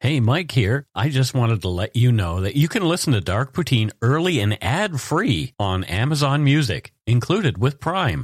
Hey, Mike here. I just wanted to let you know that you can listen to Dark Poutine early and ad-free on Amazon Music, included with Prime.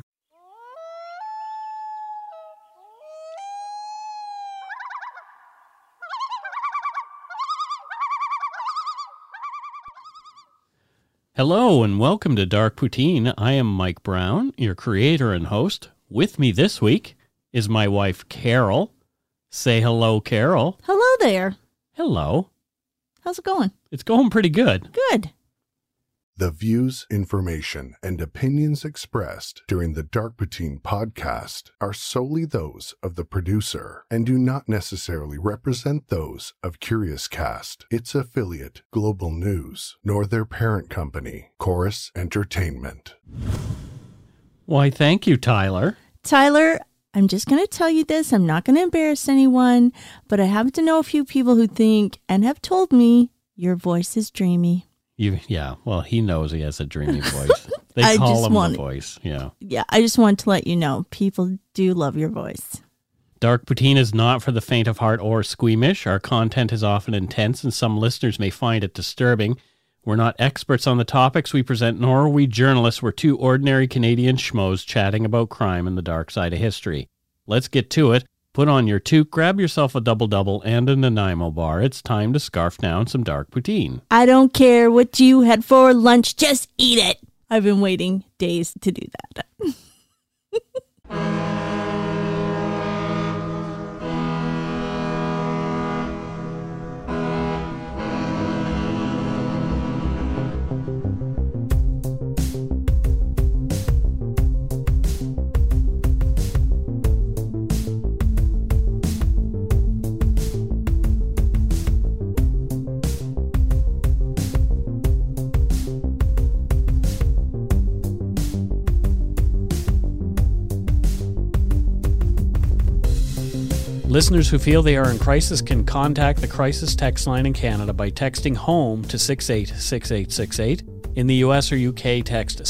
Hello and welcome to Dark Poutine. I am Mike Brown, your creator and host. With me this week is my wife, Carol. Say hello, Carol. Hello there. Hello. How's it going? It's going pretty good. Good. The views, information, and opinions expressed during the Dark Poutine podcast are solely those of the producer and do not necessarily represent those of Curious Cast, its affiliate, Global News, nor their parent company, Chorus Entertainment. Why, thank you, Tyler. Tyler, I'm just going to tell you this. I'm not going to embarrass anyone, but I happen to know a few people who think and have told me your voice is dreamy. Well, he knows he has a dreamy voice. They call him the voice, yeah. Yeah, I just want to let you know, people do love your voice. Dark Poutine is not for the faint of heart or squeamish. Our content is often intense, and some listeners may find it disturbing. We're not experts on the topics we present, nor are we journalists. We're two ordinary Canadian schmoes chatting about crime and the dark side of history. Let's get to it. Put on your toque, grab yourself a double-double and a Nanaimo bar. It's time to scarf down some Dark Poutine. I don't care what you had for lunch, just eat it. I've been waiting days to do that. Listeners who feel they are in crisis can contact the crisis text line in Canada by texting HOME to 686868. In the US or UK, text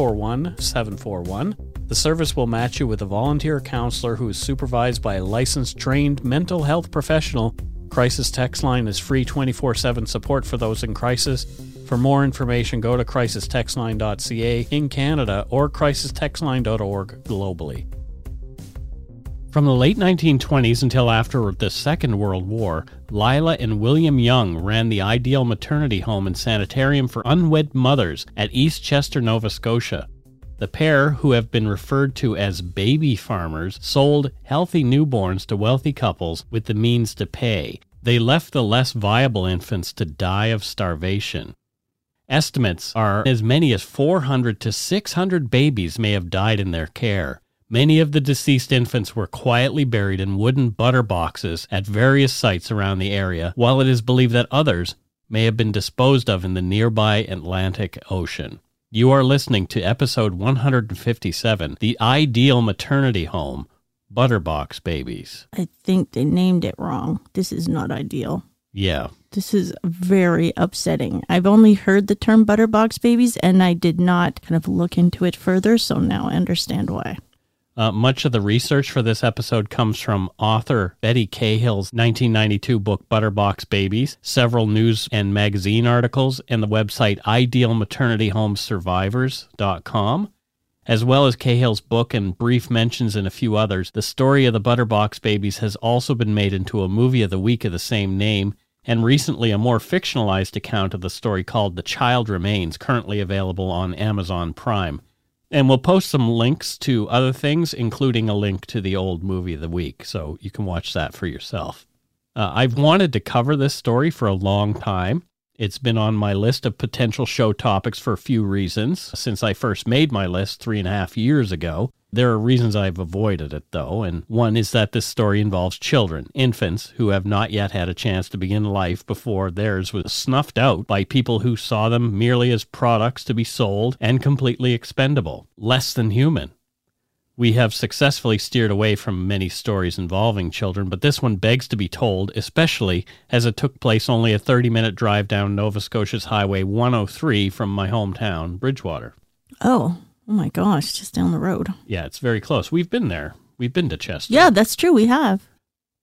741-741. The service will match you with a volunteer counselor who is supervised by a licensed, trained mental health professional. Crisis text line is free 24/7 support for those in crisis. For more information, go to crisistextline.ca in Canada or crisistextline.org globally. From the late 1920s until after the Second World War, Lila and William Young ran the Ideal Maternity Home and Sanitarium for Unwed Mothers at East Chester, Nova Scotia. The pair, who have been referred to as baby farmers, sold healthy newborns to wealthy couples with the means to pay. They left the less viable infants to die of starvation. Estimates are as many as 400 to 600 babies may have died in their care. Many of the deceased infants were quietly buried in wooden butter boxes at various sites around the area, while it is believed that others may have been disposed of in the nearby Atlantic Ocean. You are listening to episode 157, The Ideal Maternity Home, Butterbox Babies. I think they named it wrong. This is not ideal. Yeah. This is very upsetting. I've only heard the term butterbox babies, and I did not kind of look into it further, so now I understand why. Much of the research for this episode comes from author Betty Cahill's 1992 book, Butterbox Babies, several news and magazine articles, and the website idealmaternityhomesurvivors.com, as well as Cahill's book and brief mentions in a few others. The story of the Butterbox Babies has also been made into a movie of the week of the same name, and recently a more fictionalized account of the story called The Child Remains, currently available on Amazon Prime. And we'll post some links to other things, including a link to the old movie of the week, so you can watch that for yourself. I've wanted to cover this story for a long time. It's been on my list of potential show topics for a few reasons. Since I first made my list 3.5 years ago, there are reasons I've avoided it, though, and one is that this story involves children, infants, who have not yet had a chance to begin life before theirs was snuffed out by people who saw them merely as products to be sold and completely expendable, less than human. We have successfully steered away from many stories involving children, but this one begs to be told, especially as it took place only a 30-minute drive down Nova Scotia's Highway 103 from my hometown, Bridgewater. Oh my gosh, just down the road. Yeah, it's very close. We've been there. We've been to Chester. Yeah, that's true. We have.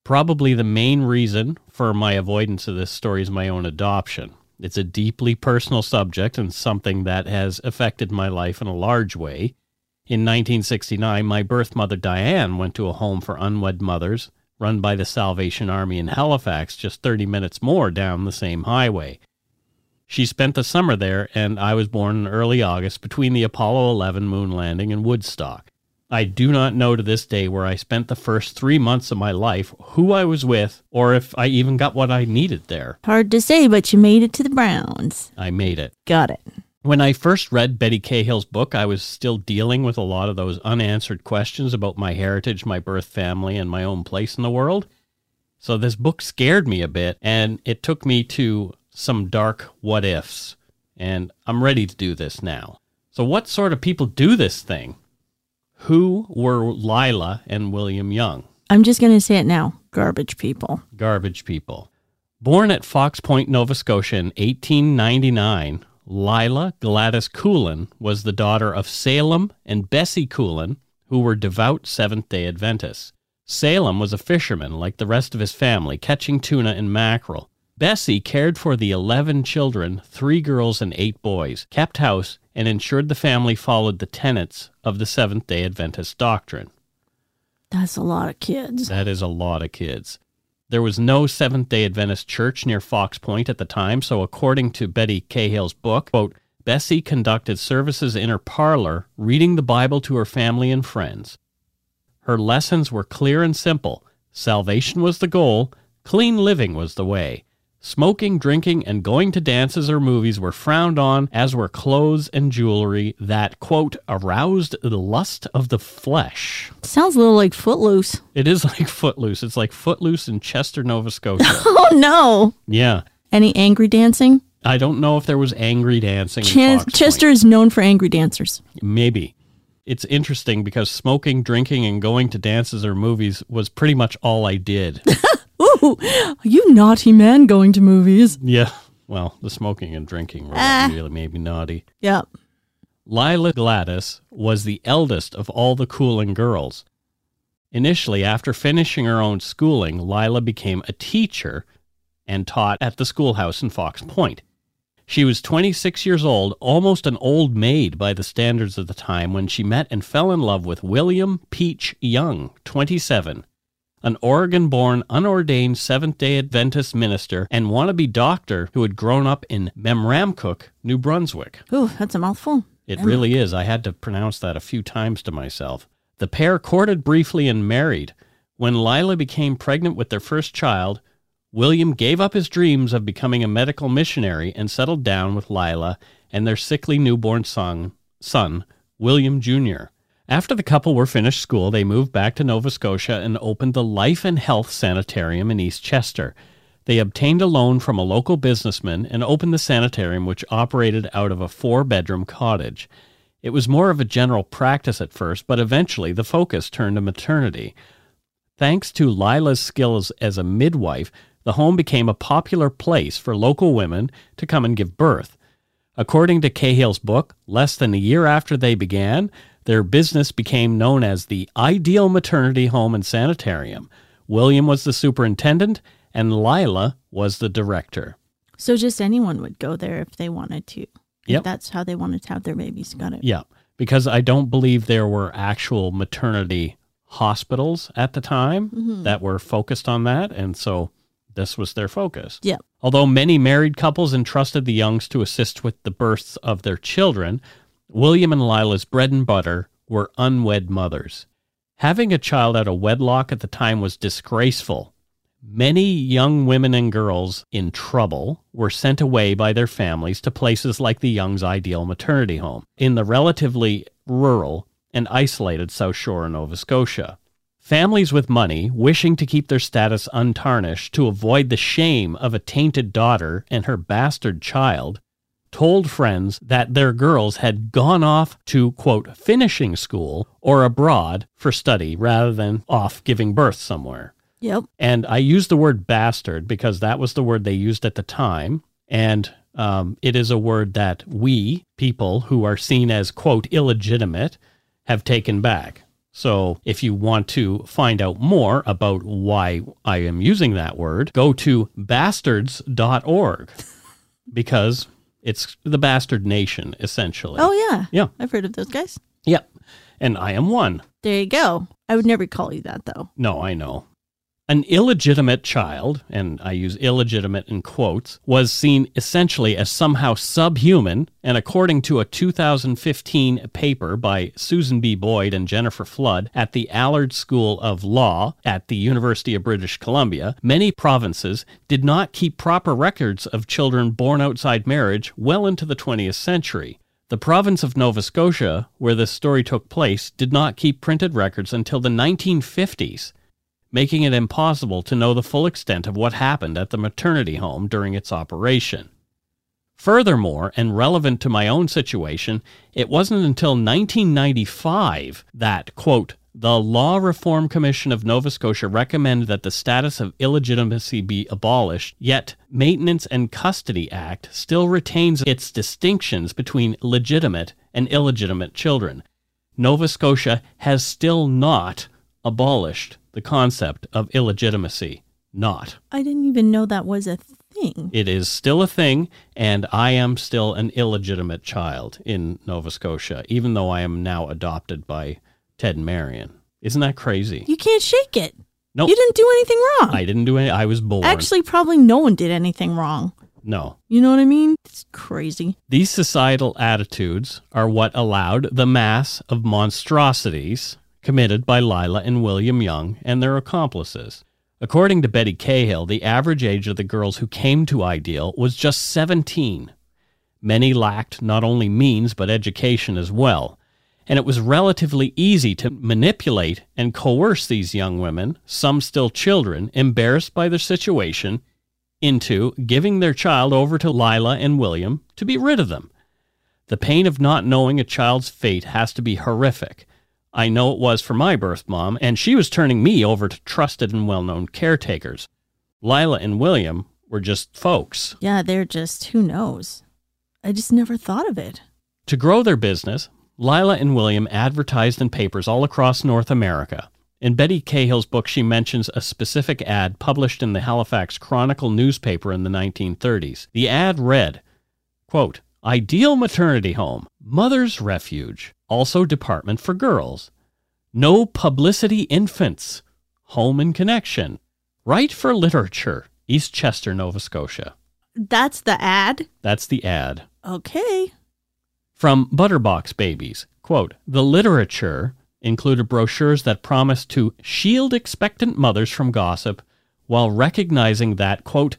Probably the main reason for my avoidance of this story is my own adoption. It's a deeply personal subject and something that has affected my life in a large way. In 1969, my birth mother Diane went to a home for unwed mothers run by the Salvation Army in Halifax, just 30 minutes more down the same highway. She spent the summer there, and I was born in early August between the Apollo 11 moon landing and Woodstock. I do not know to this day where I spent the first 3 months of my life, who I was with, or if I even got what I needed there. Hard to say, but you made it to the Browns. I made it. Got it. When I first read Betty Cahill's book, I was still dealing with a lot of those unanswered questions about my heritage, my birth family, and my own place in the world. So this book scared me a bit, and it took me to some dark what-ifs, and I'm ready to do this now. So what sort of people do this thing? Who were Lila and William Young? I'm just going to say it now. Garbage people. Garbage people. Born at Fox Point, Nova Scotia in 1899, Lila Gladys Coolin was the daughter of Salem and Bessie Coolin, who were devout Seventh-day Adventists. Salem was a fisherman like the rest of his family, catching tuna and mackerel. Bessie cared for the 11 children, 3 girls and 8 boys, kept house, and ensured the family followed the tenets of the Seventh-day Adventist doctrine. That's a lot of kids. That is a lot of kids. There was no Seventh-day Adventist church near Fox Point at the time, so according to Betty Cahill's book, quote, Bessie conducted services in her parlor, reading the Bible to her family and friends. Her lessons were clear and simple. Salvation was the goal, clean living was the way. Smoking, drinking, and going to dances or movies were frowned on, as were clothes and jewelry that, quote, aroused the lust of the flesh. Sounds a little like Footloose. It is like Footloose. It's like Footloose in Chester, Nova Scotia. Oh, no. Yeah. Any angry dancing? I don't know if there was angry dancing in Fox Chester Point. is known for angry dancers. Maybe. It's interesting because smoking, drinking, and going to dances or movies was pretty much all I did. Ooh, you naughty man going to movies. Yeah, well, the smoking and drinking really made me naughty. Yep. Lila Gladys was the eldest of all the Coolin girls. Initially, after finishing her own schooling, Lila became a teacher and taught at the schoolhouse in Fox Point. She was 26 years old, almost an old maid by the standards of the time, when she met and fell in love with William Peach Young, 27. An Oregon-born, unordained Seventh-day Adventist minister and wannabe doctor who had grown up in Memramcook, New Brunswick. Ooh, that's a mouthful. It really is. I had to pronounce that a few times to myself. The pair courted briefly and married. When Lila became pregnant with their first child, William gave up his dreams of becoming a medical missionary and settled down with Lila and their sickly newborn son, William Jr. After the couple were finished school, they moved back to Nova Scotia and opened the Life and Health Sanitarium in East Chester. They obtained a loan from a local businessman and opened the sanitarium, which operated out of a 4-bedroom cottage. It was more of a general practice at first, but eventually the focus turned to maternity. Thanks to Lila's skills as a midwife, the home became a popular place for local women to come and give birth. According to Cahill's book, less than a year after they began, their business became known as the Ideal Maternity Home and Sanitarium. William was the superintendent, and Lila was the director. So just anyone would go there if they wanted to. Yep. If that's how they wanted to have their babies. Got it. Yeah, because I don't believe there were actual maternity hospitals at the time that were focused on that, and so this was their focus. Yeah. Although many married couples entrusted the Youngs to assist with the births of their children, William and Lila's bread and butter were unwed mothers. Having a child out of wedlock at the time was disgraceful. Many young women and girls in trouble were sent away by their families to places like the Youngs' Ideal Maternity Home in the relatively rural and isolated South Shore of Nova Scotia. Families with money, wishing to keep their status untarnished to avoid the shame of a tainted daughter and her bastard child, told friends that their girls had gone off to, quote, finishing school or abroad for study rather than off giving birth somewhere. Yep. And I use the word bastard because that was the word they used at the time. And it is a word that we, people who are seen as, quote, illegitimate, have taken back. So if you want to find out more about why I am using that word, go to bastards.org because it's the bastard nation, essentially. Oh, yeah. Yeah. I've heard of those guys. Yep. And I am one. There you go. I would never call you that, though. No, I know. An illegitimate child, and I use illegitimate in quotes, was seen essentially as somehow subhuman, and according to a 2015 paper by Susan B. Boyd and Jennifer Flood at the Allard School of Law at the University of British Columbia, many provinces did not keep proper records of children born outside marriage well into the 20th century. The province of Nova Scotia, where this story took place, did not keep printed records until the 1950s. Making it impossible to know the full extent of what happened at the maternity home during its operation. Furthermore, and relevant to my own situation, it wasn't until 1995 that, quote, the Law Reform Commission of Nova Scotia recommended that the status of illegitimacy be abolished, yet Maintenance and Custody Act still retains its distinctions between legitimate and illegitimate children. Nova Scotia has still not abolished the concept of illegitimacy. Not. I didn't even know that was a thing. It is still a thing, and I am still an illegitimate child in Nova Scotia, even though I am now adopted by Ted and Marion. Isn't that crazy? You can't shake it. Nope. You didn't do anything wrong. I didn't do any. I was born. Actually, probably no one did anything wrong. No. You know what I mean? It's crazy. These societal attitudes are what allowed the mass of monstrosities committed by Lila and William Young and their accomplices. According to Betty Cahill, the average age of the girls who came to Ideal was just 17. Many lacked not only means but education as well, and it was relatively easy to manipulate and coerce these young women, some still children, embarrassed by their situation, into giving their child over to Lila and William to be rid of them. The pain of not knowing a child's fate has to be horrific. I know it was for my birth mom, and she was turning me over to trusted and well-known caretakers. Lila and William were just folks. Yeah, they're just, who knows? I just never thought of it. To grow their business, Lila and William advertised in papers all across North America. In Betty Cahill's book, she mentions a specific ad published in the Halifax Chronicle newspaper in the 1930s. The ad read, quote, Ideal Maternity Home, Mother's Refuge, also Department for Girls. No Publicity Infants, Home and Connection. Right for Literature, East Chester, Nova Scotia. That's the ad? That's the ad. Okay. From Butterbox Babies, quote, the literature included brochures that promised to shield expectant mothers from gossip while recognizing that, quote,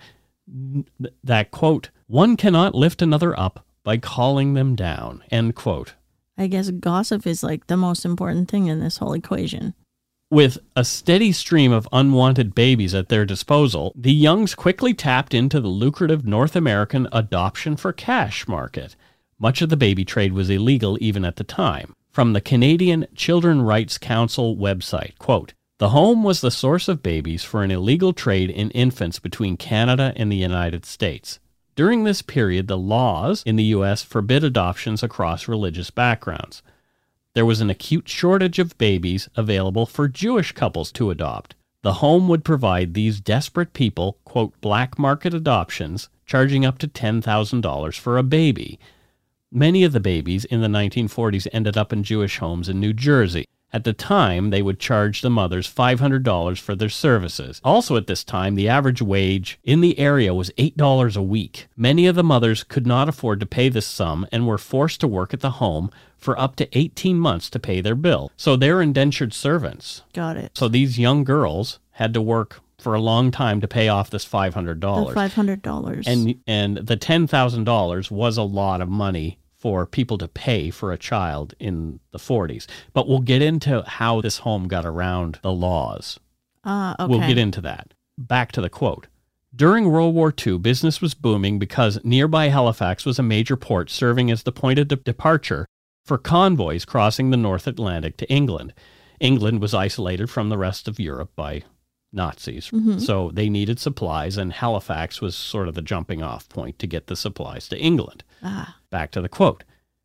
one cannot lift another up by calling them down, end quote. I guess gossip is like the most important thing in this whole equation. With a steady stream of unwanted babies at their disposal, the Youngs quickly tapped into the lucrative North American adoption for cash market. Much of the baby trade was illegal even at the time. From the Canadian Children's Rights Council website, quote, the home was the source of babies for an illegal trade in infants between Canada and the United States. During this period, the laws in the U.S. forbid adoptions across religious backgrounds. There was an acute shortage of babies available for Jewish couples to adopt. The home would provide these desperate people, quote, black market adoptions, charging up to $10,000 for a baby. Many of the babies in the 1940s ended up in Jewish homes in New Jersey. At the time, they would charge the mothers $500 for their services. Also at this time, the average wage in the area was $8 a week. Many of the mothers could not afford to pay this sum and were forced to work at the home for up to 18 months to pay their bill. So they're indentured servants. Got it. So these young girls had to work for a long time to pay off this $500. The $500. And the $10,000 was a lot of money for people to pay for a child in the 40s. But we'll get into how this home got around the laws. Okay. We'll get into that. Back to the quote. During World War II, business was booming because nearby Halifax was a major port serving as the point of departure for convoys crossing the North Atlantic to England. England was isolated from the rest of Europe by Nazis, so they needed supplies, and Halifax was sort of the jumping off point to get the supplies to England. Back to the quote.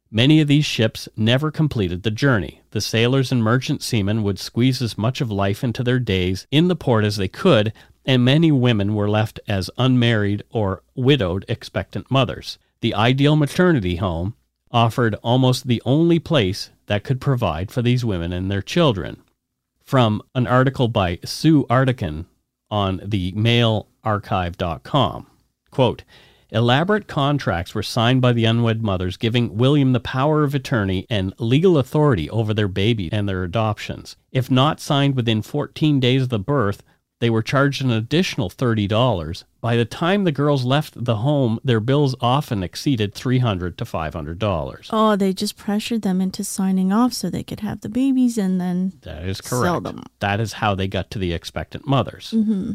Many of these ships never completed the journey. The sailors and merchant seamen would squeeze as much of life into their days in the port as they could, and many women were left as unmarried or widowed expectant mothers. The Ideal Maternity Home offered almost the only place that could provide for these women and their children. From an article by Sue Artican on the mailarchive.com, quote, elaborate contracts were signed by the unwed mothers, giving William the power of attorney and legal authority over their baby and their adoptions. If not signed within 14 days of the birth, they were charged an additional $30. By the time the girls left the home, their bills often exceeded $300 to $500. Oh, they just pressured them into signing off so they could have the babies and then that is correct. Sell them. That is how they got to the expectant mothers. Mm-hmm.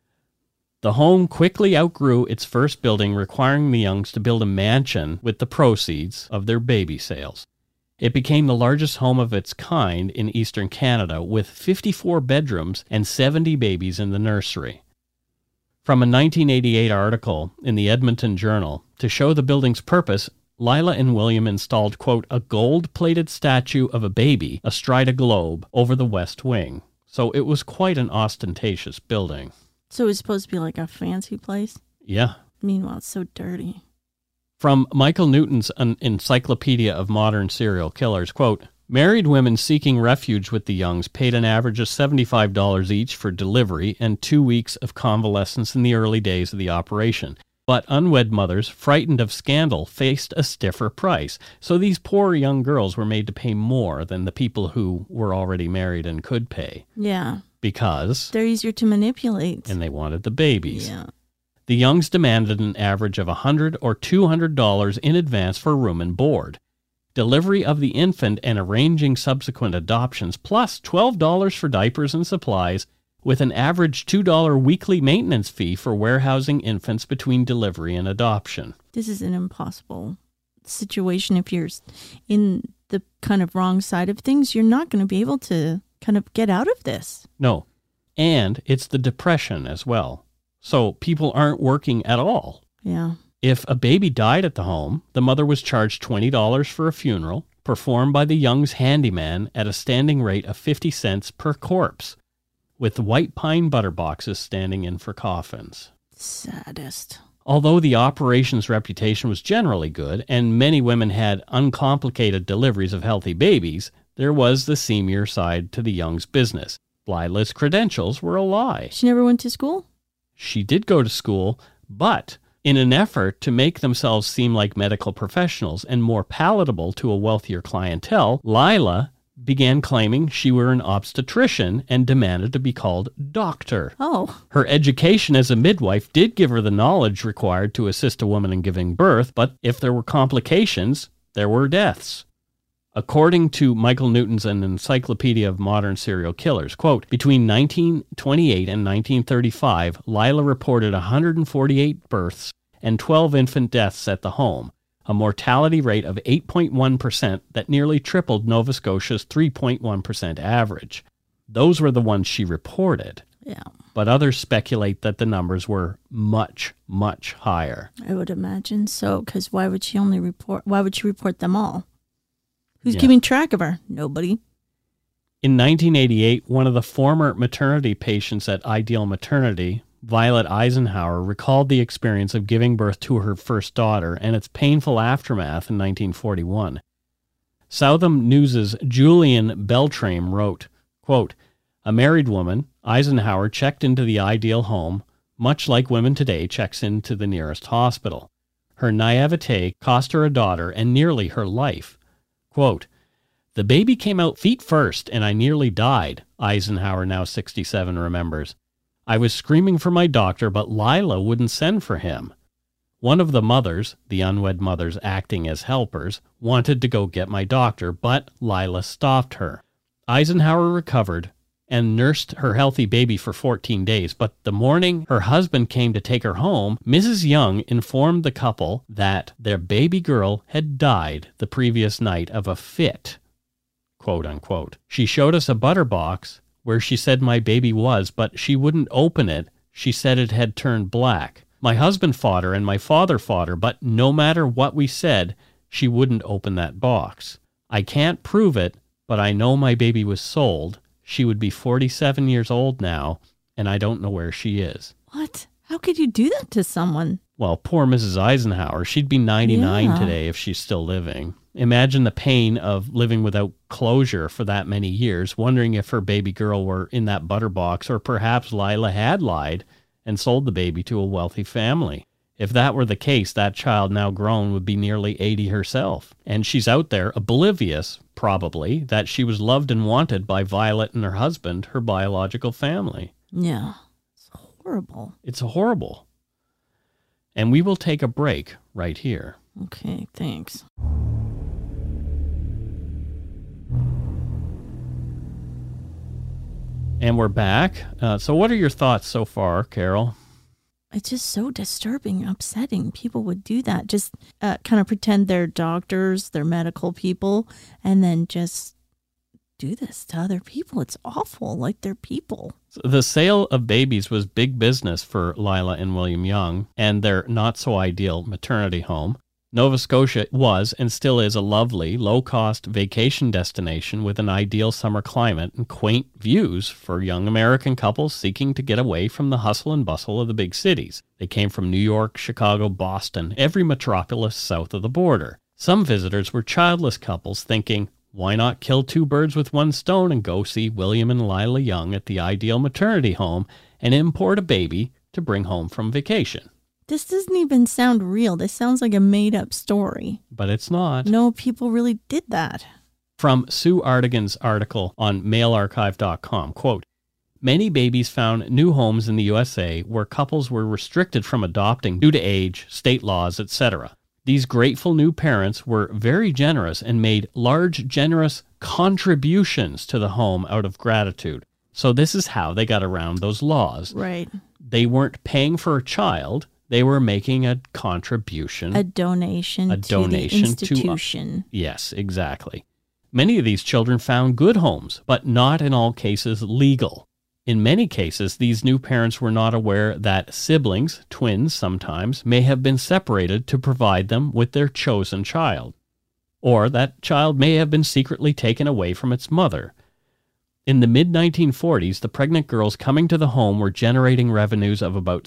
The home quickly outgrew its first building, requiring the Youngs to build a mansion with the proceeds of their baby sales. It became the largest home of its kind in eastern Canada, with 54 bedrooms and 70 babies in the nursery. From a 1988 article in the Edmonton Journal, to show the building's purpose, Lila and William installed, quote, a gold-plated statue of a baby astride a globe over the west wing. So it was quite an ostentatious building. So it was supposed to be like a fancy place? Yeah. Meanwhile, it's so dirty. From Michael Newton's Encyclopedia of Modern Serial Killers, quote, married women seeking refuge with the Youngs paid an average of $75 each for delivery and 2 weeks of convalescence in the early days of the operation. But unwed mothers, frightened of scandal, faced a stiffer price. So these poor young girls were made to pay more than the people who were already married and could pay. Yeah. Because they're easier to manipulate. And they wanted the babies. Yeah. The Youngs demanded an average of $100 or $200 in advance for room and board, delivery of the infant, and arranging subsequent adoptions, plus $12 for diapers and supplies, with an average $2 weekly maintenance fee for warehousing infants between delivery and adoption. This is an impossible situation. If you're in the kind of wrong side of things, you're not going to be able to kind of get out of this. No. And it's the Depression as well. So people aren't working at all. Yeah. If a baby died at the home, the mother was charged $20 for a funeral, performed by the Youngs' handyman at a standing rate of 50 cents per corpse, with white pine butter boxes standing in for coffins. Saddest. Although the operation's reputation was generally good, and many women had uncomplicated deliveries of healthy babies, there was the seamier side to the Youngs' business. Lila's credentials were a lie. She never went to school? She did go to school, but in an effort to make themselves seem like medical professionals and more palatable to a wealthier clientele, Lila began claiming she were an obstetrician and demanded to be called doctor. Oh. Her education as a midwife did give her the knowledge required to assist a woman in giving birth, but if there were complications, there were deaths. According to Michael Newton's An Encyclopedia of Modern Serial Killers, quote, between 1928 and 1935, Lila reported 148 births and 12 infant deaths at the home, a mortality rate of 8.1% that nearly tripled Nova Scotia's 3.1% average. Those were the ones she reported. Yeah. But others speculate that the numbers were much, much higher. I would imagine so, because why would she report them all? Who's keeping track of her? Nobody. In 1988, one of the former maternity patients at Ideal Maternity, Violet Eisenhower, recalled the experience of giving birth to her first daughter and its painful aftermath in 1941. Southam News' Julian Beltrame wrote, quote, a married woman, Eisenhower checked into the Ideal home, much like women today checks into the nearest hospital. Her naivete cost her a daughter and nearly her life. Quote, the baby came out feet first and I nearly died, Eisenhower, now 67, remembers. I was screaming for my doctor, but Lila wouldn't send for him. One of the mothers, the unwed mothers acting as helpers, wanted to go get my doctor, but Lila stopped her. Eisenhower recovered and nursed her healthy baby for 14 days, but the morning her husband came to take her home, Mrs. Young informed the couple that their baby girl had died the previous night of a fit, quote unquote. She showed us a butter box where she said my baby was, but she wouldn't open it. She said it had turned black. My husband fought her and my father fought her, but no matter what we said, she wouldn't open that box. I can't prove it, but I know my baby was sold. She would be 47 years old now, and I don't know where she is. What? How could you do that to someone? Well, poor Mrs. Eisenhower. She'd be 99 today if she's still living. Imagine the pain of living without closure for that many years, wondering if her baby girl were in that butter box, or perhaps Lila had lied and sold the baby to a wealthy family. If that were the case, that child now grown would be nearly 80 herself. And she's out there oblivious, probably, that she was loved and wanted by Violet and her husband, her biological family. Yeah, it's horrible. It's horrible. And we will take a break right here. Okay, thanks. And we're back. So what are your thoughts so far, Carol? It's just so disturbing, upsetting. People would do that. Just kind of pretend they're doctors, they're medical people, and then just do this to other people. It's awful, like they're people. The sale of babies was big business for Lila and William Young and their not-so-ideal maternity home. Nova Scotia was and still is a lovely, low-cost vacation destination with an ideal summer climate and quaint views for young American couples seeking to get away from the hustle and bustle of the big cities. They came from New York, Chicago, Boston, every metropolis south of the border. Some visitors were childless couples thinking, why not kill two birds with one stone and go see William and Lila Young at the ideal maternity home and import a baby to bring home from vacation? This doesn't even sound real. This sounds like a made-up story. But it's not. No, people really did that. From Sue Artigan's article on mailarchive.com, quote, many babies found new homes in the USA where couples were restricted from adopting due to age, state laws, etc. These grateful new parents were very generous and made large, generous contributions to the home out of gratitude. So this is how they got around those laws. Right. They weren't paying for a child. They were making a contribution. A donation to the institution. Yes, exactly. Many of these children found good homes, but not in all cases legal. In many cases, these new parents were not aware that siblings, twins sometimes, may have been separated to provide them with their chosen child. Or that child may have been secretly taken away from its mother. In the mid-1940s, the pregnant girls coming to the home were generating revenues of about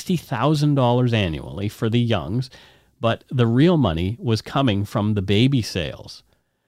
$60,000 annually for the Youngs, but the real money was coming from the baby sales.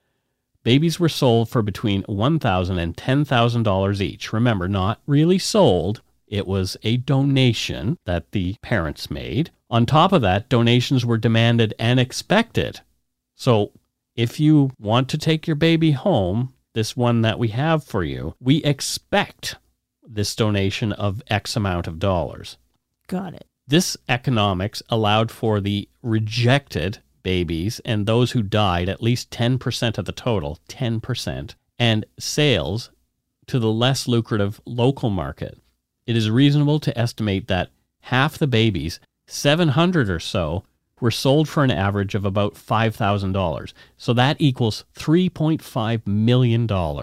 Babies were sold for between $1,000 and $10,000 each. Remember, not really sold. It was a donation that the parents made. On top of that, donations were demanded and expected. So if you want to take your baby home, this one that we have for you, we expect this donation of X amount of dollars. Got it. This economics allowed for the rejected babies and those who died, at least 10% of the total, 10%, and sales to the less lucrative local market. It is reasonable to estimate that half the babies, 700 or so, were sold for an average of about $5,000. So that equals $3.5 million.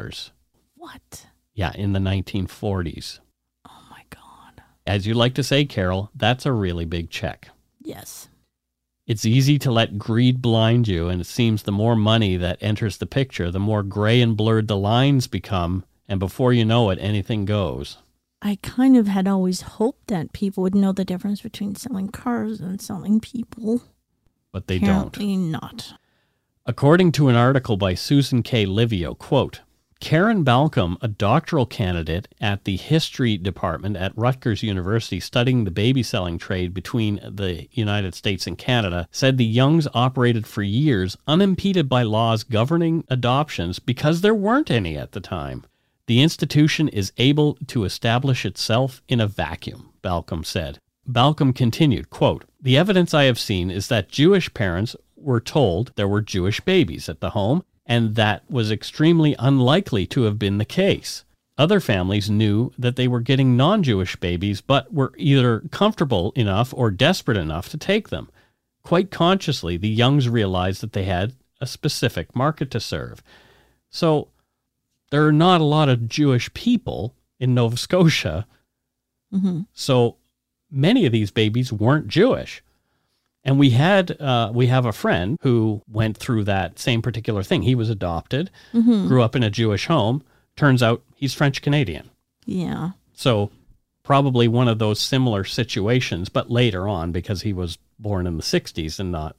What? Yeah, in the 1940s. Oh, my God. As you like to say, Carol, that's a really big check. Yes. It's easy to let greed blind you, and it seems the more money that enters the picture, the more gray and blurred the lines become, and before you know it, anything goes. I kind of had always hoped that people would know the difference between selling cars and selling people. But they Apparently don't. Not. According to an article by Susan K. Livio, quote, Karen Balcom, a doctoral candidate at the history department at Rutgers University studying the baby selling trade between the United States and Canada, said the Youngs operated for years unimpeded by laws governing adoptions because there weren't any at the time. The institution is able to establish itself in a vacuum, Balcom said. Balcom continued, quote, the evidence I have seen is that Jewish parents were told there were Jewish babies at the home, and that was extremely unlikely to have been the case. Other families knew that they were getting non-Jewish babies, but were either comfortable enough or desperate enough to take them. Quite consciously, the Youngs realized that they had a specific market to serve. So there are not a lot of Jewish people in Nova Scotia, so many of these babies weren't Jewish. And we have a friend who went through that same particular thing. He was adopted, grew up in a Jewish home. Turns out he's French-Canadian. Yeah. So probably one of those similar situations, but later on because he was born in the 60s and not,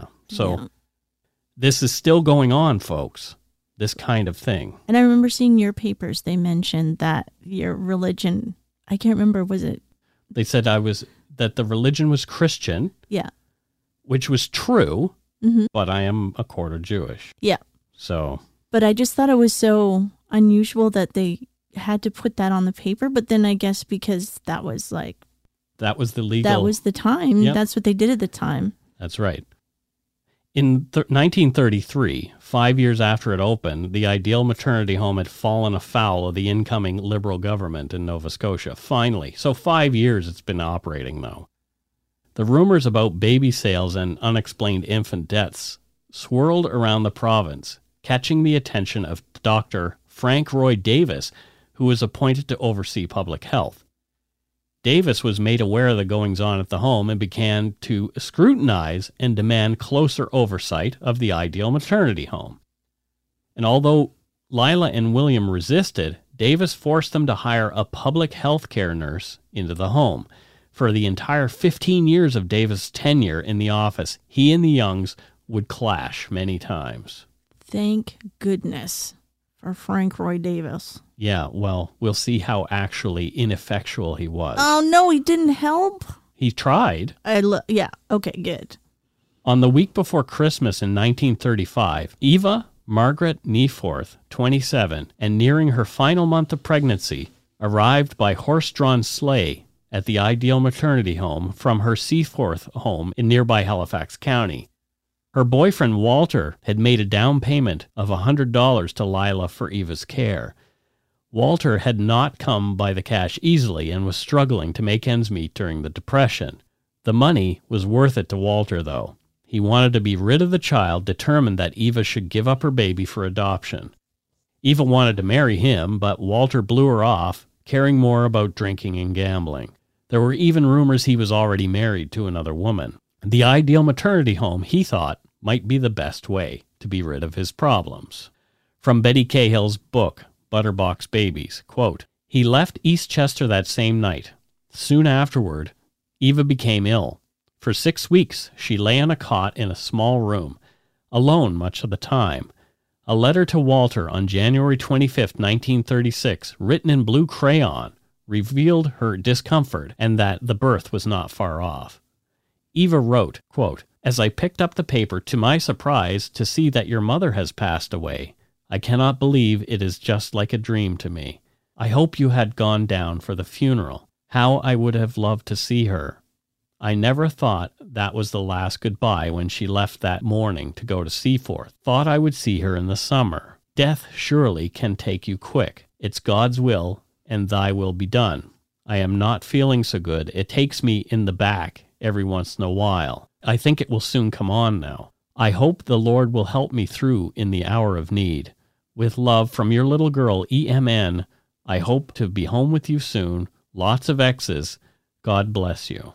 So this is still going on, folks, this kind of thing. And I remember seeing your papers. They mentioned that your religion, I can't remember, was it? They said that the religion was Christian. Yeah. Which was true, but I am a quarter Jewish. Yeah. So. But I just thought it was so unusual that they had to put that on the paper. But then I guess because that was the legal. That was the time. Yep. That's what they did at the time. That's right. In 1933, 5 years after it opened, the Ideal Maternity Home had fallen afoul of the incoming Liberal government in Nova Scotia. Finally. So 5 years it's been operating, though. The rumors about baby sales and unexplained infant deaths swirled around the province, catching the attention of Dr. Frank Roy Davis, who was appointed to oversee public health. Davis was made aware of the goings-on at the home and began to scrutinize and demand closer oversight of the Ideal Maternity Home. And although Lila and William resisted, Davis forced them to hire a public health care nurse into the home. For the entire 15 years of Davis' tenure in the office, he and the Youngs would clash many times. Thank goodness for Frank Roy Davis. Yeah, well, we'll see how actually ineffectual he was. Oh, no, he didn't help? He tried. Yeah, okay, good. On the week before Christmas in 1935, Eva Margaret Nieforth, 27, and nearing her final month of pregnancy, arrived by horse-drawn sleigh at the Ideal Maternity Home from her Seaforth home in nearby Halifax County. Her boyfriend, Walter, had made a down payment of $100 to Lila for Eva's care. Walter had not come by the cash easily and was struggling to make ends meet during the Depression. The money was worth it to Walter, though. He wanted to be rid of the child, determined that Eva should give up her baby for adoption. Eva wanted to marry him, but Walter blew her off, caring more about drinking and gambling. There were even rumors he was already married to another woman. The Ideal Maternity Home, he thought, might be the best way to be rid of his problems. From Betty Cahill's book, Butterbox Babies, quote, "He left Eastchester that same night. Soon afterward, Eva became ill. For 6 weeks, she lay on a cot in a small room, alone much of the time. A letter to Walter on January 25, 1936, written in blue crayon, revealed her discomfort and that the birth was not far off. Eva wrote, quote, "As I picked up the paper, to my surprise, to see that your mother has passed away. I cannot believe it is just like a dream to me. I hope you had gone down for the funeral. How I would have loved to see her. I never thought that was the last goodbye when she left that morning to go to Seaforth. Thought I would see her in the summer. Death surely can take you quick. It's God's will, and thy will be done. I am not feeling so good. It takes me in the back every once in a while. I think it will soon come on now. I hope the Lord will help me through in the hour of need. With love from your little girl, EMN. I hope to be home with you soon. Lots of X's. God bless you."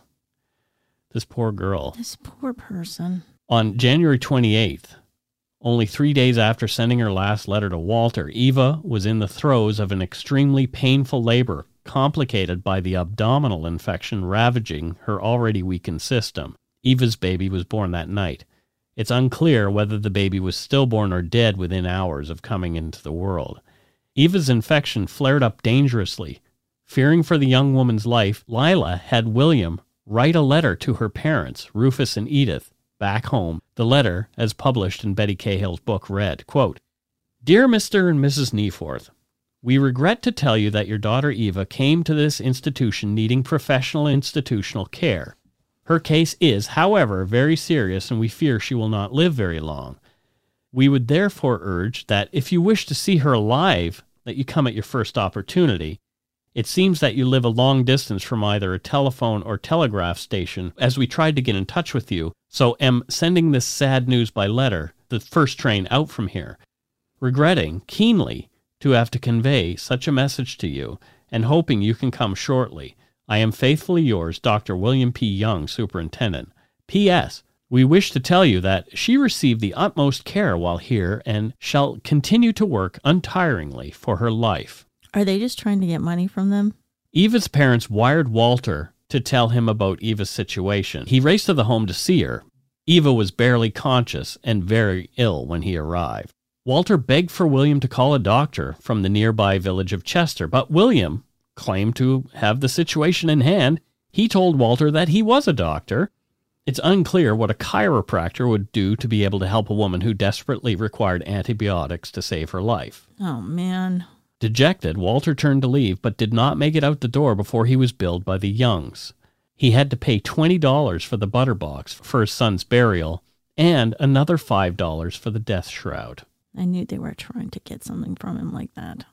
This poor girl. This poor person. On January 28th, only 3 days after sending her last letter to Walter, Eva was in the throes of an extremely painful labor, complicated by the abdominal infection ravaging her already weakened system. Eva's baby was born that night. It's unclear whether the baby was stillborn or dead within hours of coming into the world. Eva's infection flared up dangerously. Fearing for the young woman's life, Lila had William write a letter to her parents, Rufus and Edith, back home. The letter, as published in Betty Cahill's book, read, quote, "Dear Mr. and Mrs. Nieforth, we regret to tell you that your daughter Eva came to this institution needing professional institutional care. Her case is, however, very serious, and we fear she will not live very long. We would therefore urge that if you wish to see her alive, that you come at your first opportunity. It seems that you live a long distance from either a telephone or telegraph station, as we tried to get in touch with you, so am sending this sad news by letter, the first train out from here. Regretting keenly to have to convey such a message to you, and hoping you can come shortly. I am faithfully yours, Dr. William P. Young, Superintendent. P.S. We wish to tell you that she received the utmost care while here and shall continue to work untiringly for her life. Are they just trying to get money from them? Eva's parents wired Walter to tell him about Eva's situation. He raced to the home to see her. Eva was barely conscious and very ill when he arrived. Walter begged for William to call a doctor from the nearby village of Chester, but William claimed to have the situation in hand. He told Walter that he was a doctor. It's unclear what a chiropractor would do to be able to help a woman who desperately required antibiotics to save her life. Oh, man. Dejected, Walter turned to leave, but did not make it out the door before he was billed by the Youngs. He had to pay $20 for the butter box for his son's burial and another $5 for the death shroud. I knew they were trying to get something from him like that.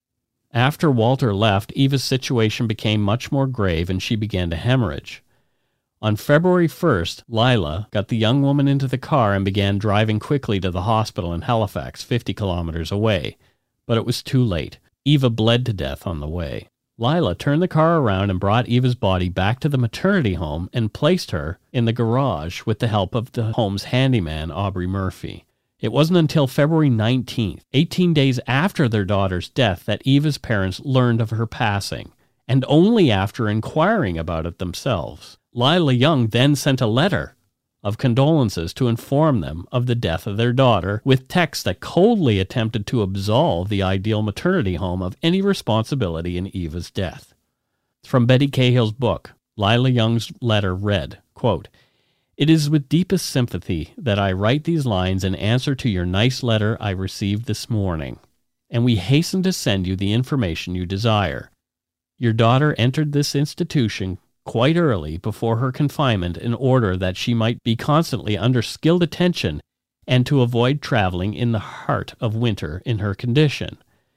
After Walter left, Eva's situation became much more grave and she began to hemorrhage. On February 1st, Lila got the young woman into the car and began driving quickly to the hospital in Halifax, 50 kilometers away. But it was too late. Eva bled to death on the way. Lila turned the car around and brought Eva's body back to the maternity home and placed her in the garage with the help of the home's handyman, Aubrey Murphy. It wasn't until February 19th, 18 days after their daughter's death, that Eva's parents learned of her passing, and only after inquiring about it themselves. Lila Young then sent a letter of condolences to inform them of the death of their daughter, with text that coldly attempted to absolve the Ideal Maternity Home of any responsibility in Eva's death. From Betty Cahill's book, Lila Young's letter read, quote, "It is with deepest sympathy that I write these lines in answer to your nice letter I received this morning, and we hasten to send you the information you desire. Your daughter entered this institution quite early before her confinement in order that she might be constantly under skilled attention and to avoid traveling in the heart of winter in her condition.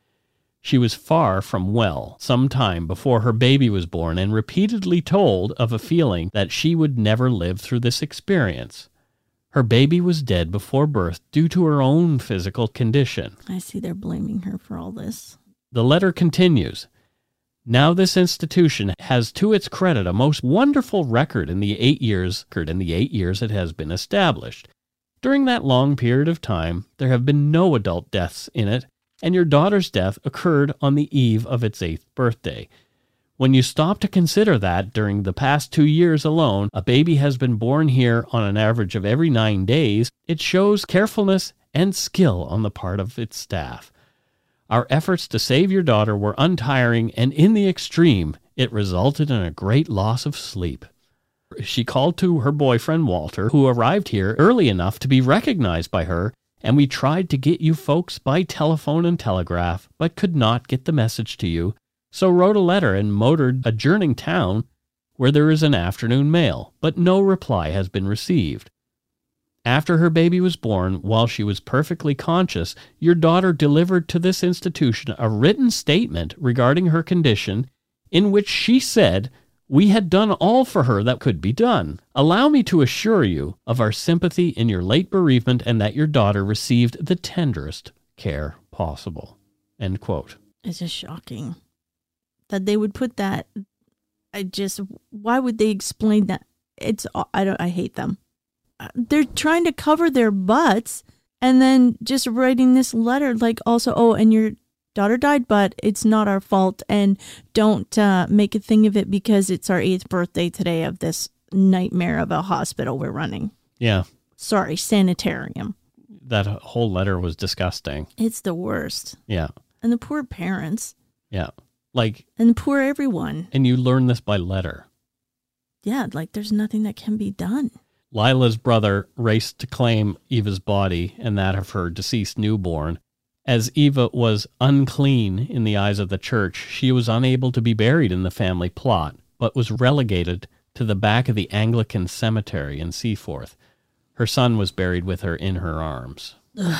She was far from well some time before her baby was born and repeatedly told of a feeling that she would never live through this experience. Her baby was dead before birth due to her own physical condition." I see they're blaming her for all this. The letter continues, "Now this institution has to its credit a most wonderful record in the 8 years it has been established. During that long period of time, there have been no adult deaths in it, and your daughter's death occurred on the eve of its 8th birthday. When you stop to consider that during the past 2 years alone, a baby has been born here on an average of every 9 days, it shows carefulness and skill on the part of its staff. Our efforts to save your daughter were untiring, and in the extreme, it resulted in a great loss of sleep." She called to her boyfriend, Walter, who arrived here early enough to be recognized by her, "and we tried to get you folks by telephone and telegraph, but could not get the message to you, so wrote a letter and motored adjoining town where there is an afternoon mail, but no reply has been received. After her baby was born, while she was perfectly conscious, your daughter delivered to this institution a written statement regarding her condition in which she said, 'We had done all for her that could be done. Allow me to assure you of our sympathy in your late bereavement and that your daughter received the tenderest care possible.'" End quote. It's just shocking that they would put that. Why would they explain that? I hate them. They're trying to cover their butts and then just writing this letter like also, and your daughter died, but it's not our fault, and don't make a thing of it because it's our 8th birthday today of this nightmare of a hospital we're running. Yeah. Sorry, sanitarium. That whole letter was disgusting. It's the worst. Yeah. And the poor parents. Yeah. And poor everyone. And you learn this by letter. Yeah, there's nothing that can be done. Lila's brother raced to claim Eva's body and that of her deceased newborn. As Eva was unclean in the eyes of the church, she was unable to be buried in the family plot, but was relegated to the back of the Anglican cemetery in Seaforth. Her son was buried with her in her arms. Isn't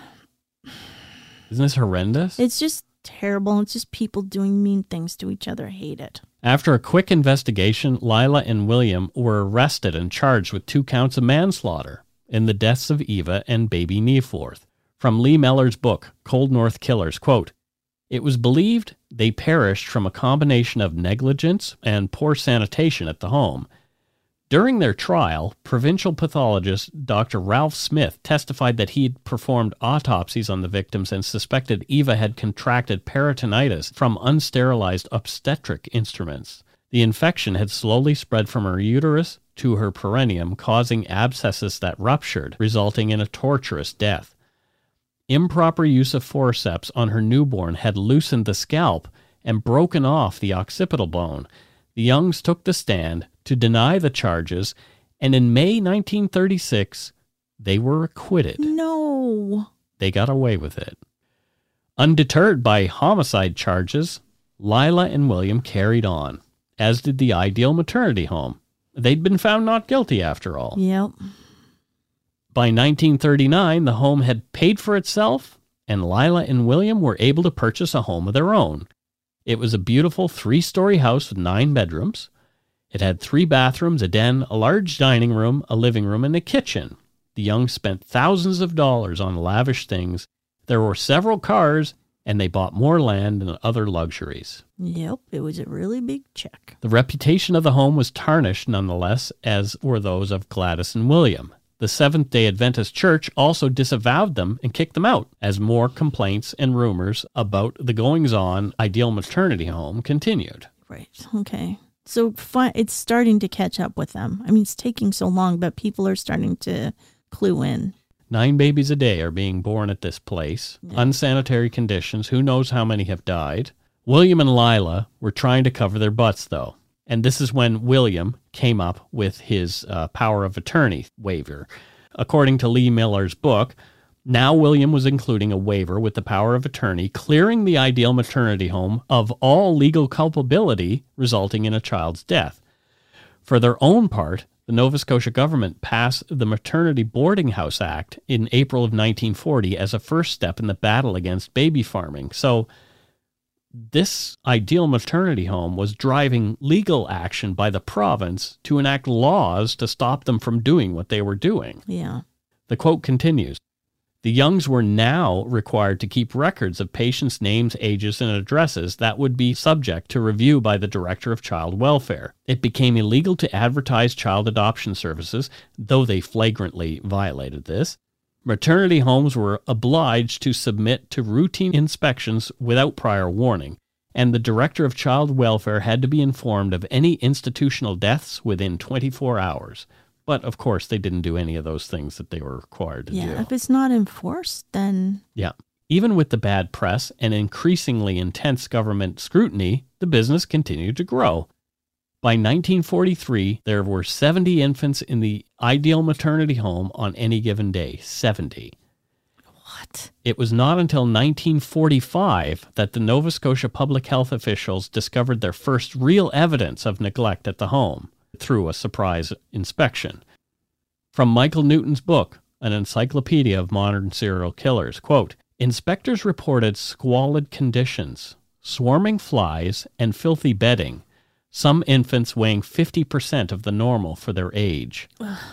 this horrendous? It's just terrible. It's just people doing mean things to each other. I hate it. After a quick investigation, Lila and William were arrested and charged with 2 counts of manslaughter in the deaths of Eva and baby Neforth. From Lee Meller's book, Cold North Killers, quote, "It was believed they perished from a combination of negligence and poor sanitation at the home. During their trial, provincial pathologist Dr. Ralph Smith testified that he had performed autopsies on the victims and suspected Eva had contracted peritonitis from unsterilized obstetric instruments. The infection had slowly spread from her uterus to her perineum, causing abscesses that ruptured, resulting in a torturous death. Improper use of forceps on her newborn had loosened the scalp and broken off the occipital bone. The Youngs took the stand to deny the charges, and in May 1936, they were acquitted. No. They got away with it. Undeterred by homicide charges, Lila and William carried on, as did the Ideal Maternity Home. They'd been found not guilty after all. Yep. By 1939, the home had paid for itself, and Lila and William were able to purchase a home of their own. It was a beautiful 3-story house with 9 bedrooms. It had 3 bathrooms, a den, a large dining room, a living room, and a kitchen. The Youngs spent thousands of dollars on lavish things. There were several cars, and they bought more land and other luxuries. Yep, it was a really big check. The reputation of the home was tarnished nonetheless, as were those of Gladys and William. The Seventh-day Adventist Church also disavowed them and kicked them out, as more complaints and rumors about the goings-on Ideal Maternity Home continued. Right, okay. So it's starting to catch up with them. I mean, it's taking so long, but people are starting to clue in. 9 babies a day are being born at this place. Yeah. Unsanitary conditions. Who knows how many have died. William and Lila were trying to cover their butts, though. And this is when William came up with his power of attorney waiver. According to Lee Miller's book, now William was including a waiver with the power of attorney, clearing the Ideal Maternity Home of all legal culpability resulting in a child's death. For their own part, the Nova Scotia government passed the Maternity Boarding House Act in April of 1940 as a first step in the battle against baby farming. So this Ideal Maternity Home was driving legal action by the province to enact laws to stop them from doing what they were doing. Yeah. The quote continues, "The Youngs were now required to keep records of patients' names, ages, and addresses that would be subject to review by the Director of Child Welfare. It became illegal to advertise child adoption services, though they flagrantly violated this. Maternity homes were obliged to submit to routine inspections without prior warning, and the Director of Child Welfare had to be informed of any institutional deaths within 24 hours. But, of course, they didn't do any of those things that they were required to do. Yeah, if it's not enforced, then... Yeah. Even with the bad press and increasingly intense government scrutiny, the business continued to grow. By 1943, there were 70 infants in the Ideal Maternity Home on any given day. 70. What? It was not until 1945 that the Nova Scotia public health officials discovered their first real evidence of neglect at the home through a surprise inspection. From Michael Newton's book, An Encyclopedia of Modern Serial Killers, quote, "Inspectors reported squalid conditions, swarming flies, and filthy bedding. Some infants weighing 50% of the normal for their age."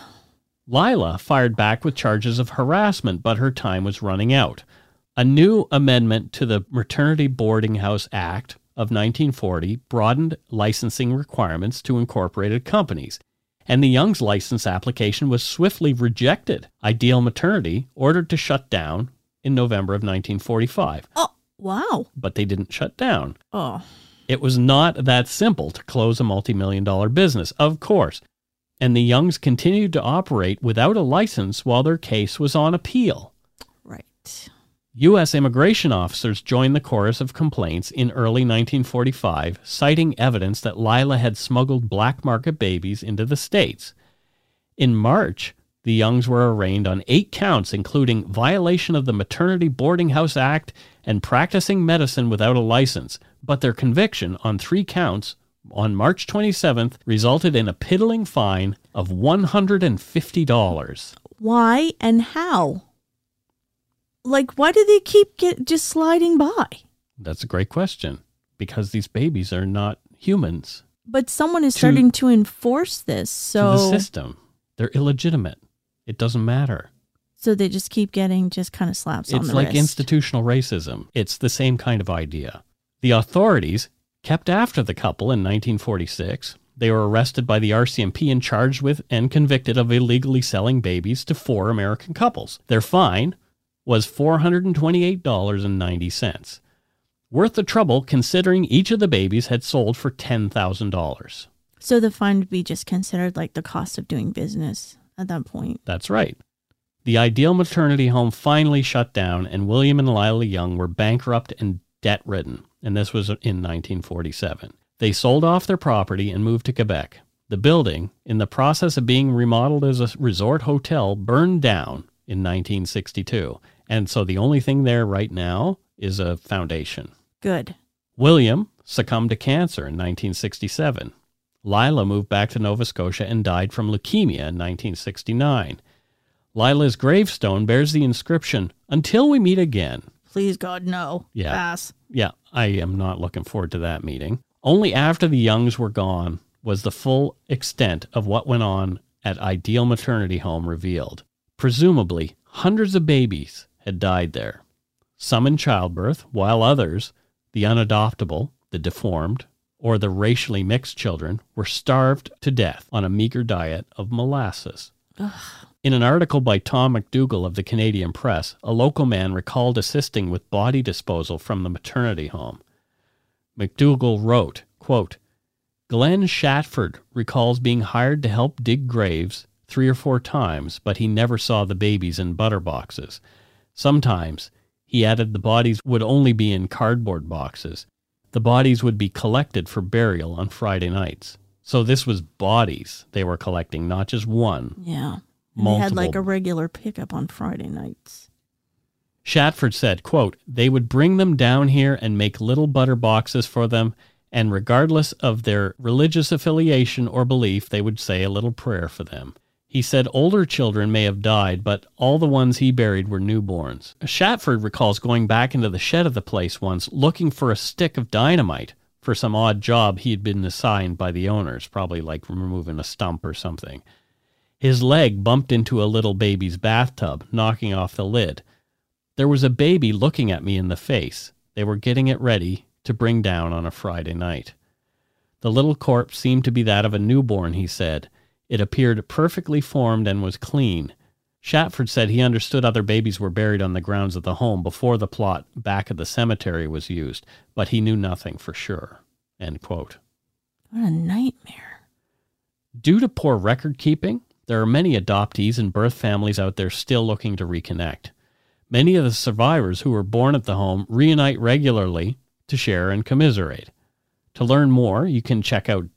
Lila fired back with charges of harassment, but her time was running out. A new amendment to the Maternity Boarding House Act of 1940 broadened licensing requirements to incorporated companies, and the Youngs' license application was swiftly rejected. Ideal Maternity ordered to shut down in November of 1945. Oh, wow. But they didn't shut down. Oh. It was not that simple to close a multi-million-dollar business, of course, and the Youngs continued to operate without a license while their case was on appeal. Right. U.S. immigration officers joined the chorus of complaints in early 1945, citing evidence that Lila had smuggled black market babies into the States. In March, the Youngs were arraigned on 8 counts, including violation of the Maternity Boarding House Act and practicing medicine without a license, but their conviction on 3 counts on March 27th resulted in a piddling fine of $150. Why and how? Like, why do they keep just sliding by? That's a great question, because these babies are not humans. But someone is starting to enforce this, so... To the system. They're illegitimate. It doesn't matter. So they just keep getting just kind of slaps on the wrist. It's like institutional racism. It's the same kind of idea. The authorities kept after the couple in 1946. They were arrested by the RCMP and charged with and convicted of illegally selling babies to 4 American couples. Their fine was $428.90. Worth the trouble considering each of the babies had sold for $10,000. So the fine would be just considered like the cost of doing business at that point. That's right. The Ideal Maternity Home finally shut down, and William and Lila Young were bankrupt and debt-ridden, and this was in 1947. They sold off their property and moved to Quebec. The building, in the process of being remodeled as a resort hotel, burned down in 1962, and so the only thing there right now is a foundation. Good. William succumbed to cancer in 1967. Lila moved back to Nova Scotia and died from leukemia in 1969. Lila's gravestone bears the inscription, "Until we meet again." Please, God, no. Yeah. Pass. Yeah, I am not looking forward to that meeting. Only after the Youngs were gone was the full extent of what went on at Ideal Maternity Home revealed. Presumably, hundreds of babies had died there. Some in childbirth, while others, the unadoptable, the deformed, or the racially mixed children, were starved to death on a meager diet of molasses. Ugh. In an article by Tom McDougall of the Canadian Press, a local man recalled assisting with body disposal from the maternity home. McDougall wrote, quote, "Glenn Shatford recalls being hired to help dig graves 3 or 4 times, but he never saw the babies in butter boxes. Sometimes, he added, the bodies would only be in cardboard boxes. The bodies would be collected for burial on Friday nights." So this was bodies they were collecting, not just one. Yeah. And they had like a regular pickup on Friday nights. Shatford said, quote, "They would bring them down here and make little butter boxes for them, and regardless of their religious affiliation or belief, they would say a little prayer for them. He said older children may have died, but all the ones he buried were newborns." Shatford recalls going back into the shed of the place once, looking for a stick of dynamite for some odd job he had been assigned by the owners, probably like removing a stump or something. His leg bumped into a little baby's bathtub, knocking off the lid. "There was a baby looking at me in the face. They were getting it ready to bring down on a Friday night. The little corpse seemed to be that of a newborn," he said. "It appeared perfectly formed and was clean." Shatford said he understood other babies were buried on the grounds of the home before the plot back of the cemetery was used, but he knew nothing for sure. End quote. What a nightmare. Due to poor record keeping, there are many adoptees and birth families out there still looking to reconnect. Many of the survivors who were born at the home reunite regularly to share and commiserate. To learn more, you can check out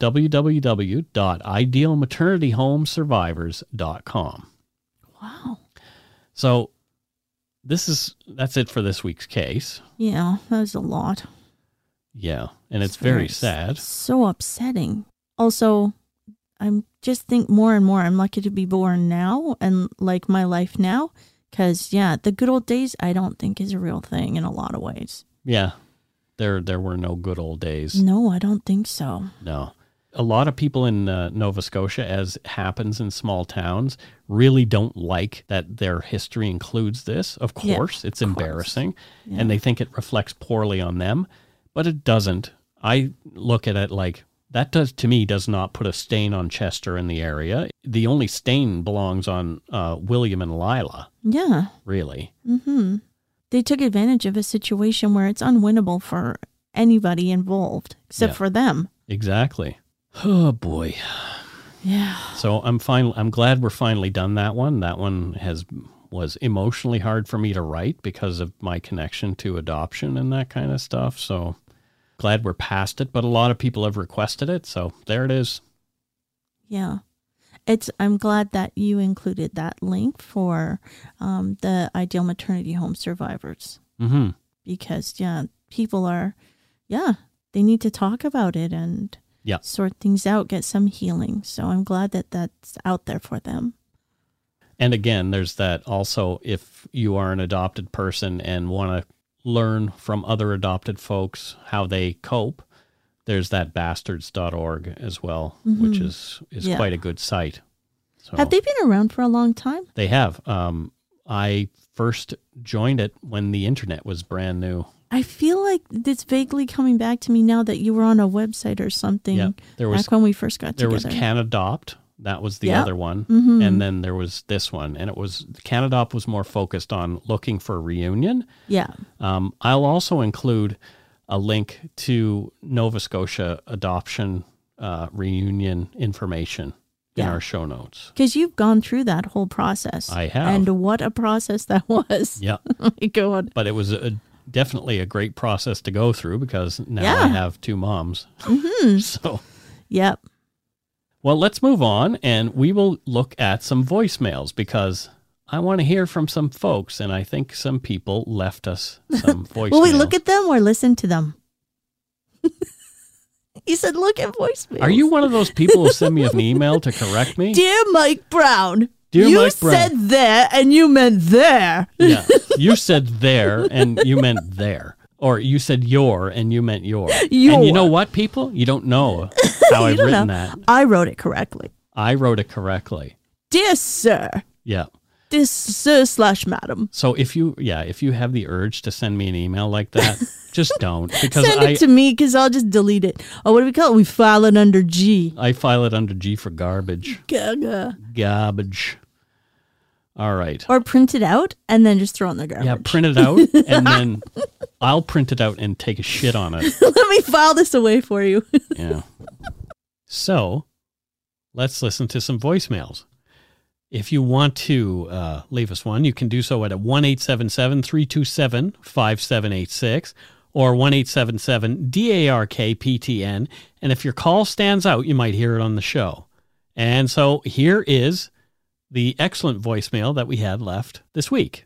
www.idealmaternityhomesurvivors.com. Wow. So that's it for this week's case. Yeah, that was a lot. Yeah, and it's very sad. So upsetting. Also, I'm just think more and more I'm lucky to be born now and like my life now. Because, yeah, the good old days I don't think is a real thing in a lot of ways. Yeah, there were no good old days. No, I don't think so. No. A lot of people in Nova Scotia, as happens in small towns, really don't like that their history includes this. Of course, it's embarrassing, and they think it reflects poorly on them, but it doesn't. I look at it like, that does not put a stain on Chester in the area. The only stain belongs on William and Lila. Yeah. Really. Mm-hmm. They took advantage of a situation where it's unwinnable for anybody involved, except for them. Exactly. Oh, boy. Yeah. So I'm glad we're finally done that one. That one was emotionally hard for me to write because of my connection to adoption and that kind of stuff. So glad we're past it, but a lot of people have requested it, so there it is. Yeah. I'm glad that you included that link for the Ideal Maternity Home survivors. Mm-hmm. Because, people they need to talk about it and sort things out, get some healing. So I'm glad that that's out there for them. And again, there's that also, if you are an adopted person and want to learn from other adopted folks how they cope, there's that bastards.org as well, which is quite a good site. So, have they been around for a long time? They have. I first joined it when the internet was brand new. I feel like it's vaguely coming back to me now that you were on a website or something. Yeah, back when we first got there together. was Canadopt. That was the Yep. other one. Mhm. And then there was this one. And it was, Canadopt was more focused on looking for a reunion. Yeah. I'll also include a link to Nova Scotia adoption reunion information in Yeah. our show notes. Because you've gone through that whole process. I have. And what a process that was. Yeah. Oh my God. But it was definitely a great process to go through because now Yeah. I have two moms. So, Yep. well, let's move on and we will look at some voicemails because I want to hear from some folks and I think some people left us some voicemails. Will we look at them or listen to them? You said look at voicemails. Are you one of those people who send me an email to correct me? Dear Mike Brown, Dear you Mike Brown. said there and you meant there. Yeah. You said there and you meant there. Or you said your and you meant your. Your. And you know what, people? You don't know how I've don't written know. that. I wrote it correctly. I wrote it correctly. Dear sir, Yeah. dear sir / madam. So if you have the urge to send me an email like that, just don't. Because Send it to me because I'll just delete it. Oh, what do we call it? We file it under G. I file it under G for garbage. Gaga. Garbage. All right. Or print it out and then just throw it in the garbage. Yeah, print it out and then I'll print it out and take a shit on it. Let me file this away for you. Yeah. So let's listen to some voicemails. If you want to leave us one, you can do so at 1-877-327-5786 or 1-877-DARK-PTN. And if your call stands out, you might hear it on the show. And so here is the excellent voicemail that we had left this week.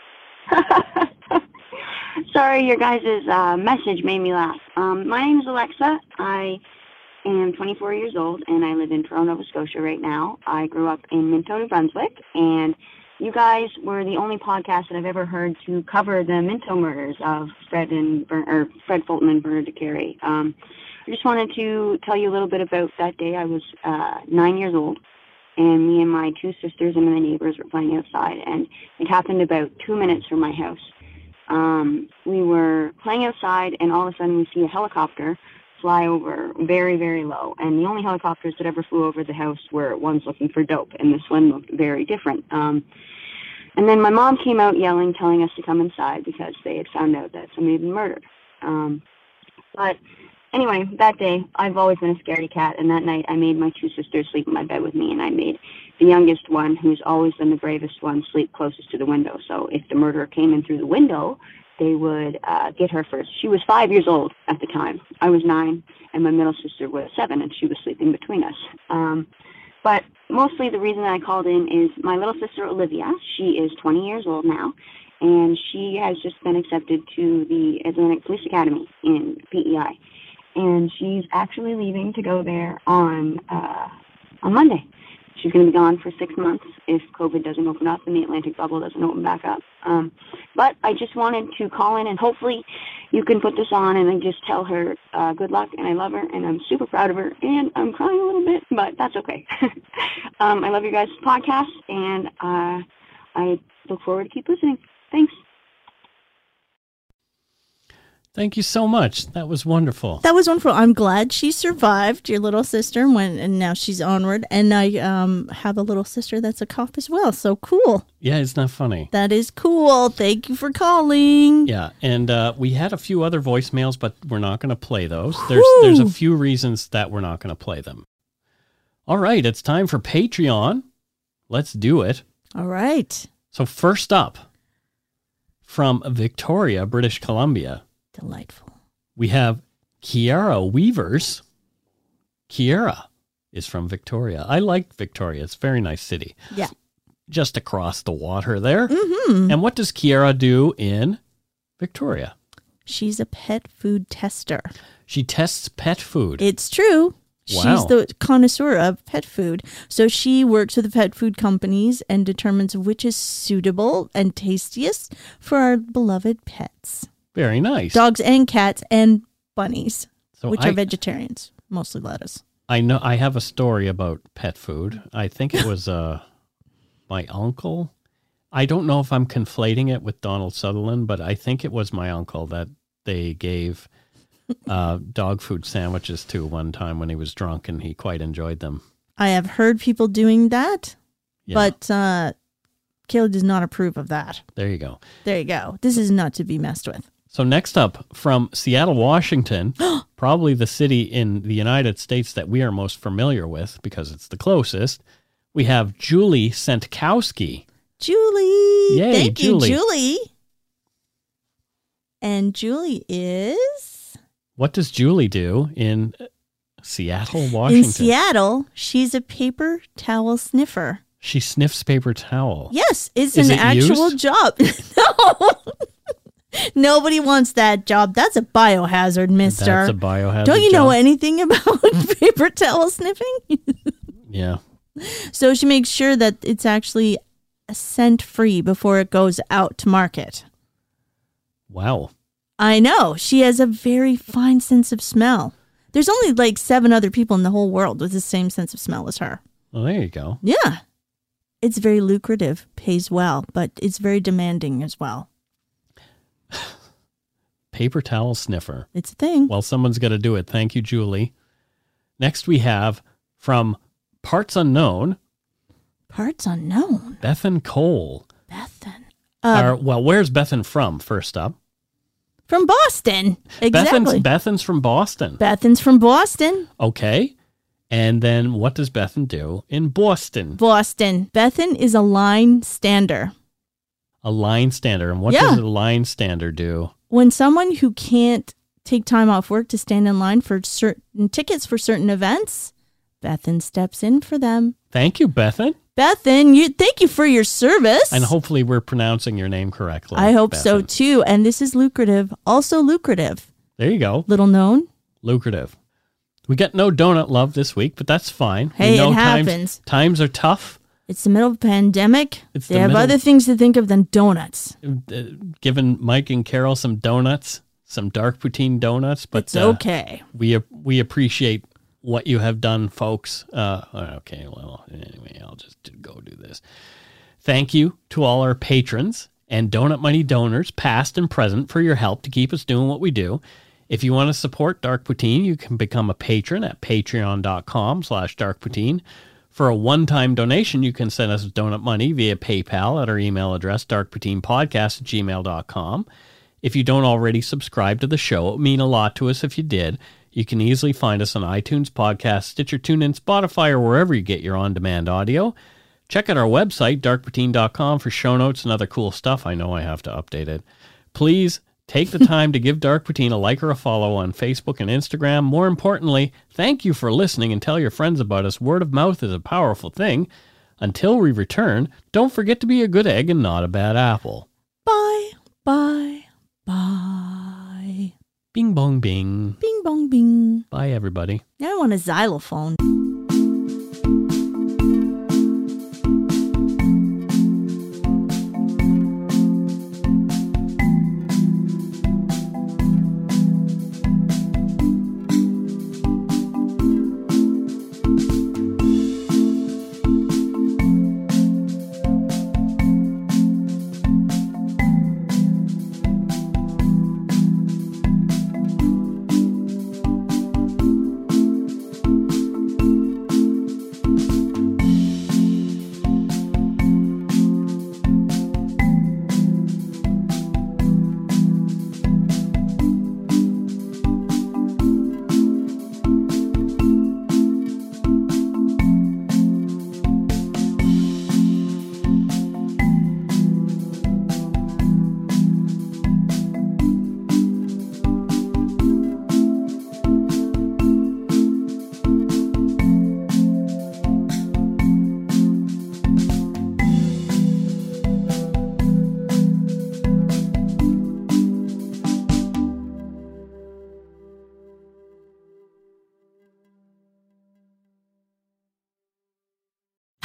Sorry, your guys' message made me laugh. My name is Alexa. I am 24 years old, and I live in Toronto, Nova Scotia right now. I grew up in Minto, New Brunswick, and you guys were the only podcast that I've ever heard to cover the Minto murders of Fred Fulton and Bernard Carey. I just wanted to tell you a little bit about that day. I was 9 years old, and me and my two sisters and my neighbors were playing outside, and it happened about 2 minutes from my house. We were playing outside, and all of a sudden we see a helicopter fly over very, very low. And the only helicopters that ever flew over the house were ones looking for dope, and this one looked very different. And then my mom came out yelling, telling us to come inside because they had found out that somebody had been murdered. But anyway, that day, I've always been a scaredy cat, and that night I made my two sisters sleep in my bed with me, and I made the youngest one, who's always been the bravest one, sleep closest to the window. So if the murderer came in through the window, they would get her first. She was 5 years old at the time. I was 9, and my middle sister was 7, and she was sleeping between us. But mostly the reason that I called in is my little sister, Olivia. She is 20 years old now, and she has just been accepted to the Atlantic Police Academy in PEI. And she's actually leaving to go there on Monday. She's going to be gone for 6 months if COVID doesn't open up and the Atlantic bubble doesn't open back up. But I just wanted to call in, and hopefully you can put this on and then just tell her good luck, and I love her, and I'm super proud of her, and I'm crying a little bit, but that's okay. I love your guys' podcast, and I look forward to keep listening. Thanks. Thank you so much. That was wonderful. That was wonderful. I'm glad she survived, your little sister, and now she's onward. And I have a little sister that's a cop as well. So cool. Yeah, it's not funny. That is cool. Thank you for calling. Yeah, and we had a few other voicemails, but we're not going to play those. There's a few reasons that we're not going to play them. All right, it's time for Patreon. Let's do it. All right. So first up, from Victoria, British Columbia, Delightful. we have Kiara Weavers. Kiara is from Victoria. I like Victoria. It's a very nice city. Yeah. Just across the water there. Mm-hmm. And what does Kiara do in Victoria? She's a pet food tester. She tests pet food. It's true. Wow. She's the connoisseur of pet food. So she works with the pet food companies and determines which is suitable and tastiest for our beloved pets. Very nice. Dogs and cats and bunnies, So which are vegetarians, mostly lettuce. I know I have a story about pet food. I think it was my uncle. I don't know if I'm conflating it with Donald Sutherland, but I think it was my uncle that they gave dog food sandwiches to one time when he was drunk, and he quite enjoyed them. I have heard people doing that, Yeah. but Caleb does not approve of that. There you go. There you go. This is not to be messed with. So next up, from Seattle, Washington, probably the city in the United States that we are most familiar with because it's the closest, we have Julie Sentkowski. Julie. Yay, Thank Julie. you, Julie. And Julie is... What does Julie do in Seattle, Washington? In Seattle, she's a paper towel sniffer. She sniffs paper towel. Yes, it's Is an it actual used? job. No. Nobody wants that job. That's a biohazard, mister. That's a biohazard Don't you know job. anything about paper towel sniffing? Yeah. So she makes sure that it's actually scent-free before it goes out to market. Wow. I know. She has a very fine sense of smell. There's only like 7 other people in the whole world with the same sense of smell as her. Well, there you go. Yeah. It's very lucrative, pays well, but it's very demanding as well. Paper towel sniffer. It's a thing. Well, someone's got to do it. Thank you, Julie. Next, we have from Parts Unknown, Parts unknown. Bethan Cole. Bethan. Well, where's Bethan from, first up? From Boston. Exactly. Bethan's from Boston. Bethan's from Boston. Okay. And then what does Bethan do in Boston? Boston. Bethan is a line stander. A line stander. And what Yeah. does a line stander do? When someone who can't take time off work to stand in line for certain tickets for certain events, Bethan steps in for them. Thank you, Bethan. Bethan, thank you for your service. And hopefully we're pronouncing your name correctly. I hope so Bethan. too. And this is lucrative. Also lucrative. There you go. Little known. Lucrative. We got no donut love this week, but that's fine. Hey, we know it happens. Times are tough. It's the middle of a pandemic. It's They the have middle- other things to think of than donuts. Giving Mike and Carol some donuts, some dark poutine donuts, but It's okay. we appreciate what you have done, folks. Okay, well, anyway, I'll just go do this. Thank you to all our patrons and Donut Money donors, past and present, for your help to keep us doing what we do. If you want to support Dark Poutine, you can become a patron at patreon.com/darkpoutine. For a one-time donation, you can send us donut money via PayPal at our email address, darkpoutinepodcast@gmail.com. If you don't already subscribe to the show, it would mean a lot to us if you did. You can easily find us on iTunes, Podcast, Stitcher, TuneIn, Spotify, or wherever you get your on-demand audio. Check out our website, darkpoutine.com, for show notes and other cool stuff. I know I have to update it. Please take the time to give Dark Poutine a like or a follow on Facebook and Instagram. More importantly, thank you for listening and tell your friends about us. Word of mouth is a powerful thing. Until we return, don't forget to be a good egg and not a bad apple. Bye, bye, bye. Bing bong bing. Bing bong bing. Bye, everybody. Now I want a xylophone.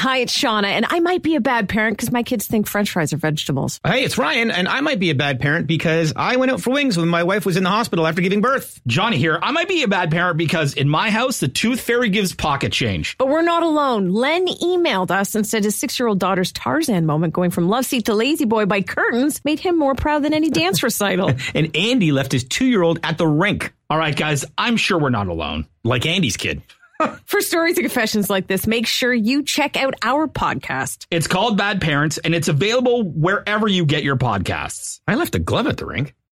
Hi, it's Shauna, and I might be a bad parent because my kids think French fries are vegetables. Hey, it's Ryan, and I might be a bad parent because I went out for wings when my wife was in the hospital after giving birth. Johnny here. I might be a bad parent because in my house, the tooth fairy gives pocket change. But we're not alone. Len emailed us and said his 6-year-old daughter's Tarzan moment going from love seat to lazy boy by curtains made him more proud than any dance recital. And Andy left his 2-year-old at the rink. All right, guys, I'm sure we're not alone. Like Andy's kid. For stories and confessions like this, make sure you check out our podcast. It's called Bad Parents, and it's available wherever you get your podcasts. I left a glove at the rink.